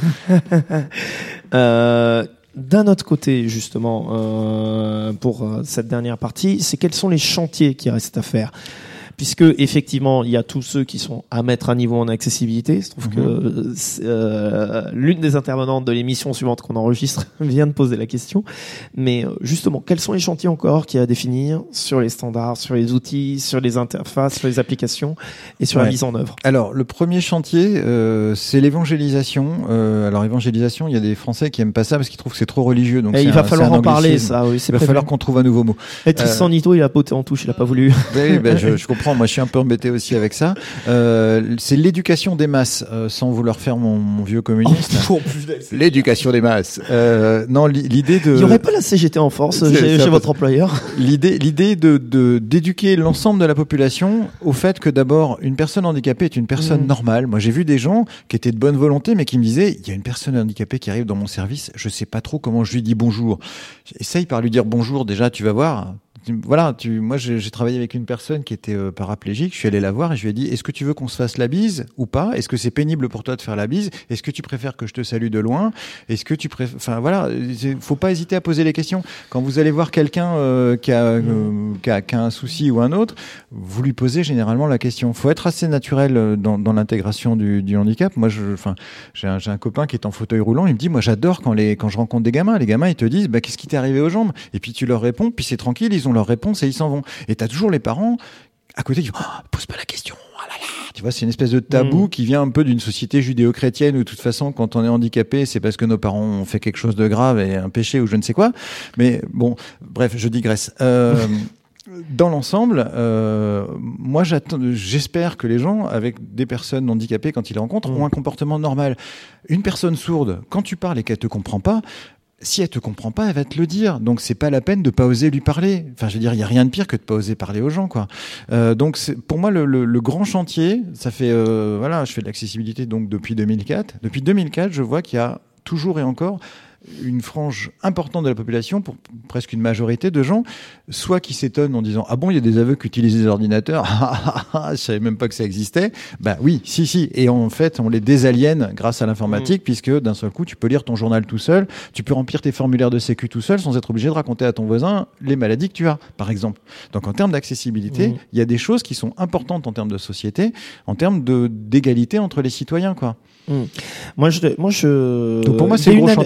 euh, D'un autre côté, justement, euh, pour euh, cette dernière partie, c'est quels sont les chantiers qui restent à faire ? Puisque effectivement, il y a tous ceux qui sont à mettre à niveau en accessibilité. Il se trouve Mhm. que euh, l'une des intervenantes de l'émission suivante qu'on enregistre vient de poser la question. Mais euh, justement, quels sont les chantiers encore qu'il y a à définir sur les standards, sur les outils, sur les interfaces, sur les applications et sur Ouais. la mise en œuvre ? Alors, le premier chantier, euh, c'est l'évangélisation. Euh, alors, évangélisation, il y a des Français qui aiment pas ça parce qu'ils trouvent que c'est trop religieux. Donc Et c'est il va un- falloir c'est un en parler, anglicisme. ça. Oui, c'est Il va prévu. falloir qu'on trouve un nouveau mot. Et Tristan Nito, il a poté en touche, il a pas voulu. Oui, ben, je, je comprends. Moi, je suis un peu embêté aussi avec ça. Euh, c'est l'éducation des masses, euh, sans vouloir faire mon, mon vieux communiste. L'éducation des masses. Euh, non, li- l'idée de Il n'y aurait pas la C G T en force C'est- chez, c'est chez un votre peu- employeur? l'idée, l'idée de, de d'éduquer l'ensemble de la population au fait que d'abord une personne handicapée est une personne Mmh. normale. Moi, j'ai vu des gens qui étaient de bonne volonté, mais qui me disaient il y a une personne handicapée qui arrive dans mon service, je sais pas trop comment je lui dis bonjour. Essaye par lui dire bonjour déjà, tu vas voir. Voilà, tu, moi j'ai j'ai travaillé avec une personne qui était euh, paraplégique, je suis allé la voir et je lui ai dit est-ce que tu veux qu'on se fasse la bise ou pas? Est-ce que c'est pénible pour toi de faire la bise? Est-ce que tu préfères que je te salue de loin? Est-ce que tu préfères... Enfin voilà, c'est- faut pas hésiter à poser les questions. Quand vous allez voir quelqu'un euh, qui, a, euh, qui, a, qui a un souci ou un autre, vous lui posez généralement la question. Faut être assez naturel euh, dans, dans l'intégration du, du handicap. Moi, je, enfin, j'ai un, j'ai un copain qui est en fauteuil roulant, il me dit moi j'adore quand, les, quand je rencontre des gamins. Les gamins ils te disent bah, qu'est-ce qui t'est arrivé aux jambes? Et puis tu leur réponds, puis c'est tranquille, ils ont leur réponse et ils s'en vont. Et t'as toujours les parents à côté qui disent oh, pose pas la question. Oh là là. Tu vois, c'est une espèce de tabou Mmh. qui vient un peu d'une société judéo-chrétienne où de toute façon, quand on est handicapé, c'est parce que nos parents ont fait quelque chose de grave et un péché ou je ne sais quoi. Mais bon, bref, je digresse. Euh, Dans l'ensemble, euh, moi j'attends, j'espère que les gens avec des personnes handicapées, quand ils les rencontrent, Mmh. ont un comportement normal. Une personne sourde, quand tu parles et qu'elle te comprend pas, si elle te comprend pas, elle va te le dire. Donc c'est pas la peine de pas oser lui parler. Enfin, je veux dire, il y a rien de pire que de pas oser parler aux gens, quoi. Euh, donc c'est, pour moi le, le, le grand chantier, ça fait euh, voilà, je fais de l'accessibilité donc depuis deux mille quatre. Depuis deux mille quatre, je vois qu'il y a toujours et encore une frange importante de la population, pour presque une majorité de gens, soit qui s'étonnent en disant ah bon, il y a des aveugles qui utilisent des ordinateurs, je savais même pas que ça existait. Ben oui, si si, et en fait on les désaliène grâce à l'informatique, mmh. puisque d'un seul coup tu peux lire ton journal tout seul, tu peux remplir tes formulaires de sécu tout seul sans être obligé de raconter à ton voisin les maladies que tu as, par exemple. Donc en termes d'accessibilité, mmh. il y a des choses qui sont importantes en termes de société, en termes de d'égalité entre les citoyens, quoi. Mmh. Moi, je, moi, je. Donc pour moi, c'est le gros chantier. Pour il y a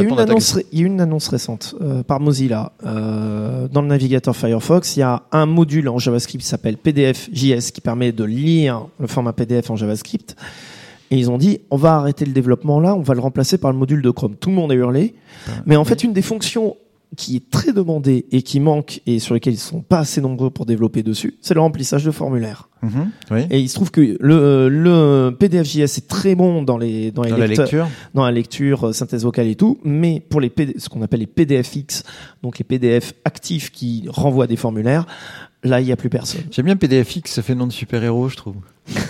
répondre une à ta annonce, question. ré- il y a eu une annonce récente euh, par Mozilla. Euh, dans le navigateur Firefox, il y a un module en JavaScript qui s'appelle P D F J S qui permet de lire le format P D F en JavaScript. Et ils ont dit, on va arrêter le développement là, on va le remplacer par le module de Chrome. Tout le monde a hurlé. Mais en fait, une des fonctions qui est très demandée et qui manque et sur lesquelles ils sont pas assez nombreux pour développer dessus, c'est le remplissage de formulaires. Mhm, oui. Et il se trouve que le, le P D F J S est très bon dans les, dans les Dans la lecteurs- lecture. dans la lecture, euh, synthèse vocale et tout, mais pour les P D, ce qu'on appelle les P D F X, donc les P D F actifs qui renvoient des formulaires, là il y a plus personne. J'aime bien P D F X, ça fait nom de super-héros, je trouve.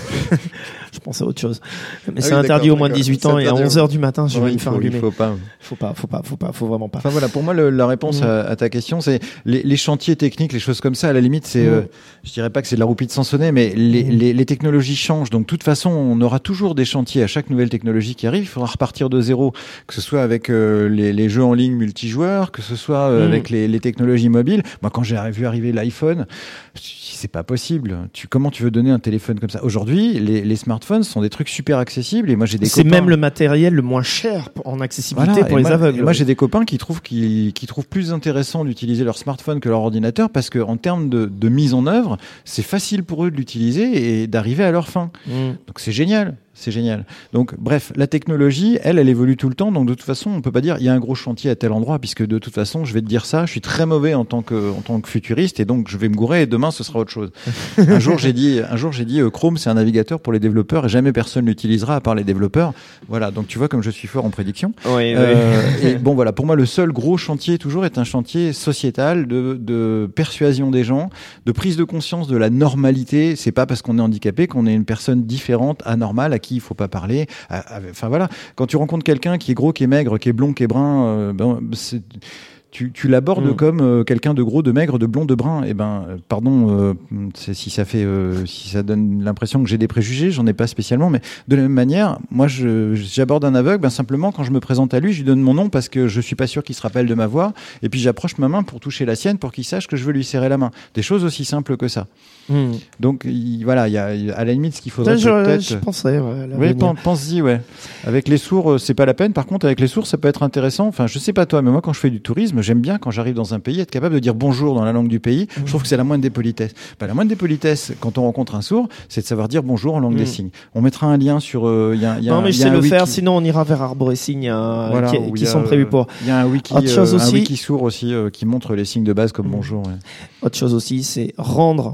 Je pense à autre chose. Mais Ah c'est oui, interdit d'accord, au moins de d'accord. dix-huit C'est ans et à interdit. onze heures du matin, je vais Ouais, me il faire faut, il allumer. faut pas. Faut pas, faut pas, faut pas, faut vraiment pas. Enfin voilà, pour moi le- la réponse Mm. à, à ta question, c'est les, les chantiers techniques, les choses comme ça. À la limite, c'est, Mm. euh, je dirais pas que c'est de la roupie de Sansonnet, mais les, Mm. les, les technologies changent. Donc de toute façon, on aura toujours des chantiers à chaque nouvelle technologie qui arrive. Il faudra repartir de zéro, que ce soit avec euh, les, les jeux en ligne multijoueurs, que ce soit euh, Mm. avec les, les technologies mobiles. Moi, quand j'ai vu arriver l'iPhone, c'est pas possible. Tu, comment tu veux donner un téléphone comme ça? Aujourd'hui, les, les smartphones sont des trucs super accessibles et moi j'ai des C'est copains. même le matériel le moins cher en accessibilité Voilà, pour et les moi, aveugles. et moi, j'ai des copains qui trouvent, qui, qui trouvent plus intéressant d'utiliser leur smartphone que leur ordinateur parce que en termes de, de mise en œuvre, c'est facile pour eux de l'utiliser et d'arriver à leur fin. Mm. Donc c'est génial. C'est génial. Donc, bref, la technologie, elle, elle évolue tout le temps. Donc, de toute façon, on peut pas dire il y a un gros chantier à tel endroit, puisque de toute façon, je vais te dire ça. Je suis très mauvais en tant que, en tant que futuriste, et donc je vais me gourer. Et demain, ce sera autre chose. un jour, j'ai dit, un jour, j'ai dit, euh, Chrome, c'est un navigateur pour les développeurs, et jamais personne l'utilisera à part les développeurs. Voilà. Donc, tu vois comme je suis fort en prédiction. Oui, Euh, et bon, voilà. Pour moi, le seul gros chantier toujours est un chantier sociétal de, de persuasion des gens, de prise de conscience de la normalité. C'est pas parce qu'on est handicapé qu'on est une personne différente, anormale, à qui il faut pas parler. Enfin voilà, quand tu rencontres quelqu'un qui est gros, qui est maigre, qui est blond, qui est brun, euh, ben, c'est... Tu, tu l'abordes Mm. comme euh, quelqu'un de gros, de maigre, de blond, de brun. Eh ben, euh, pardon, euh, c'est, si ça fait, euh, si ça donne l'impression que j'ai des préjugés, j'en ai pas spécialement. Mais de la même manière, moi, je, j'aborde un aveugle, ben simplement quand je me présente à lui, je lui donne mon nom parce que je suis pas sûr qu'il se rappelle de ma voix. Et puis j'approche ma main pour toucher la sienne, pour qu'il sache que je veux lui serrer la main. Des choses aussi simples que ça. Mm. Donc il, voilà, il y a à la limite ce qu'il faudrait Je, peut-être. je penserais. Ouais, à Oui, l'avenir. pen- pense-y, ouais. Avec les sourds, euh, c'est pas la peine. Par contre, avec les sourds, ça peut être intéressant. Enfin, je sais pas toi, mais moi, quand je fais du tourisme, j'aime bien quand j'arrive dans un pays être capable de dire bonjour dans la langue du pays. Je trouve que c'est la moindre des politesses. Bah, la moindre des politesses, quand on rencontre un sourd, c'est de savoir dire bonjour en langue Mm. des signes. On mettra un lien sur. euh, Il y a, il y a Non, un- mais il je y a sais un le wiki. faire, sinon on ira vers Arbre et Signes euh, Voilà, qui, où qui il y a, sont prévus euh, pour. Il y a un wiki, Autre chose euh, aussi- un wiki sourd aussi euh, qui montre les signes de base comme Mm. bonjour. Ouais. Autre chose aussi, c'est rendre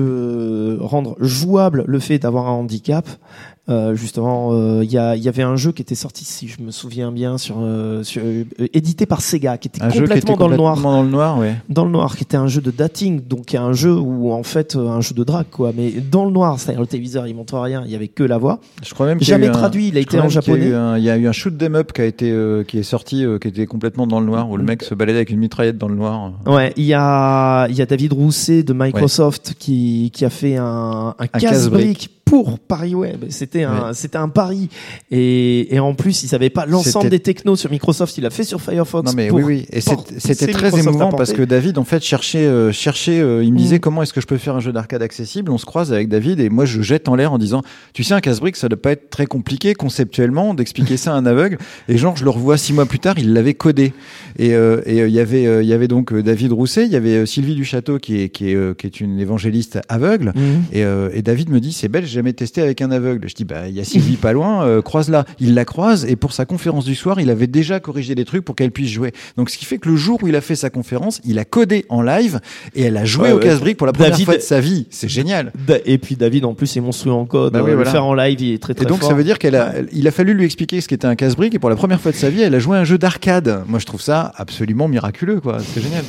le rendre jouable le fait d'avoir un handicap. Euh, justement, euh, il y, a, il y avait un jeu qui était sorti, si je me souviens bien, sur, euh, sur euh, édité par Sega, qui était Un jeu complètement qui était dans le complètement noir. dans le noir, ouais. Dans le noir, qui était un jeu de dating, donc un jeu où en fait euh, un jeu de drague quoi, mais dans le noir, c'est-à-dire le téléviseur il montre rien, il y avait que la voix. Je crois même qu'il y a Jamais eu un- traduit, il a je été crois en même qu'il y a japonais. eu un- Il y a eu un shoot 'em up qui a été euh, qui est sorti, euh, qui était complètement dans le noir, où le mec se baladait avec une mitraillette dans le noir. Ouais, il y a il y a David Rousset de Microsoft qui qui a fait un un, Un casse-brique pour Paris Web. C'était un Ouais. c'était un pari et et en plus il savait pas l'ensemble C'était- des technos sur Microsoft, il l'a fait sur Firefox. Non mais pour- oui oui et pour c'est- c'était pousser très Microsoft à émouvant porter. parce que David en fait cherchait euh, cherchait euh, il me disait Mm. comment est-ce que je peux faire un jeu d'arcade accessible. On se croise avec David et moi je jette en l'air en disant tu sais un casse-brique ça doit pas être très compliqué conceptuellement d'expliquer ça à un aveugle et genre je le revois six mois plus tard il l'avait codé et euh, et euh, il y avait euh, il y avait donc euh, David Rousset, il y avait euh, Sylvie Duchâteau qui est qui est euh, qui est une évangéliste aveugle. Mhm. Et, euh, et David me dit c'est belle, j'ai jamais testé avec un aveugle. Je dis bah il y a Sylvie pas loin, euh, croise-la. Il la croise et pour sa conférence du soir, il avait déjà corrigé des trucs pour qu'elle puisse jouer. Donc ce qui fait que le jour où il a fait sa conférence, il a codé en live et elle a joué Ouais, au ouais. casse-brique pour la première David- fois de sa vie. C'est génial. Da- Et puis David en plus est monstrueux en code, Bah oui, euh, voilà. le faire en live il est très très Et donc fort. ça veut dire qu'elle a, il a fallu lui expliquer ce qu'était un casse-brique et pour la première fois de sa vie, elle a joué à un jeu d'arcade. Moi je trouve ça absolument miraculeux quoi. C'est génial.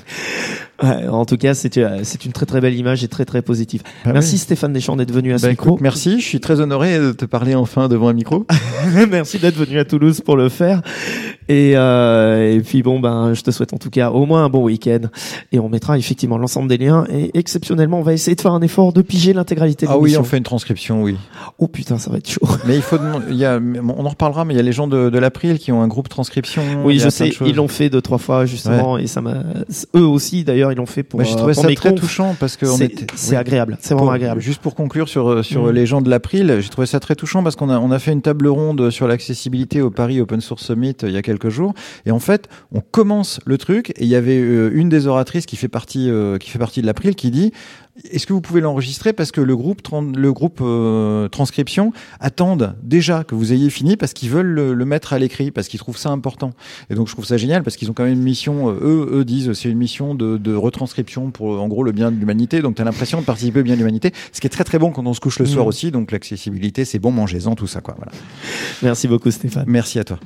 Ouais, en tout cas, c'est euh, c'est une très très belle image et très très positive. Bah Merci oui. Stéphane Deschamps d'être venu à ce Bah, micro. écoute, merci, je suis très honoré de te parler enfin devant un micro. Merci d'être venu à Toulouse pour le faire. Et, euh, et puis bon, ben, je te souhaite en tout cas au moins un bon week-end. Et on mettra effectivement l'ensemble des liens. Et exceptionnellement, on va essayer de faire un effort de piger l'intégralité de Ah oui, l'émission. on fait une transcription, oui. Oh putain, ça va être chaud. Mais il faut demander- il y a, on en reparlera, mais il y a les gens de, de l'April qui ont un groupe transcription. Oui, il y a je plein sais, de choses. ils l'ont fait deux trois fois justement, et ça m'a. Eux aussi d'ailleurs. d'ailleurs ils l'ont fait pour, Bah, j'ai euh, trouvé pour ça mes très confs. touchant parce que on C'est était- c'est oui. agréable, c'est vraiment Pour- agréable. Juste pour conclure sur, sur Mm. les gens de l'April, j'ai trouvé ça très touchant parce qu'on a, on a fait une table ronde sur l'accessibilité au Paris Open Source Summit euh, il y a quelques jours. Et en fait, on commence le truc et il y avait euh, une des oratrices qui fait partie, euh, qui fait partie de l'April qui dit est-ce que vous pouvez l'enregistrer parce que le groupe, tran- le groupe euh, transcription attendent déjà que vous ayez fini parce qu'ils veulent le, le mettre à l'écrit, parce qu'ils trouvent ça important. Et donc je trouve ça génial parce qu'ils ont quand même une mission, euh, eux, eux disent c'est une mission de, de retranscription pour en gros le bien de l'humanité. Donc tu as l'impression de participer au bien de l'humanité, ce qui est très très bon quand on se couche le soir Mmh. aussi. Donc l'accessibilité, c'est bon, mangez-en, tout ça quoi. Voilà. Merci beaucoup Stéphane. Merci à toi.